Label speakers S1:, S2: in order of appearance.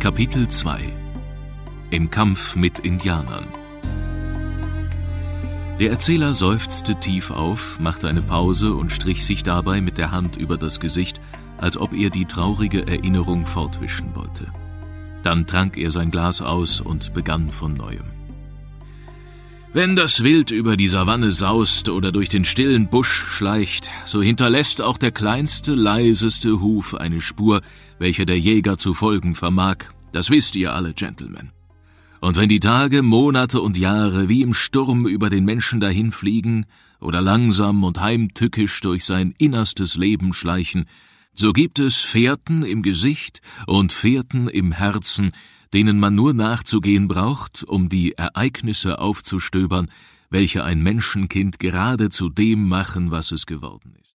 S1: Kapitel 2 Im Kampf mit Indianern. Der Erzähler seufzte tief auf, machte eine Pause und strich sich dabei mit der Hand über das Gesicht, als ob er die traurige Erinnerung fortwischen wollte. Dann trank er sein Glas aus und begann von Neuem. Wenn das Wild über die Savanne saust oder durch den stillen Busch schleicht, so hinterlässt auch der kleinste, leiseste Huf eine Spur, welcher der Jäger zu folgen vermag. Das wisst ihr alle, Gentlemen. Und wenn die Tage, Monate und Jahre wie im Sturm über den Menschen dahinfliegen oder langsam und heimtückisch durch sein innerstes Leben schleichen, so gibt es Fährten im Gesicht und Fährten im Herzen, denen man nur nachzugehen braucht, um die Ereignisse aufzustöbern, welche ein Menschenkind gerade zu dem machen, was es geworden ist.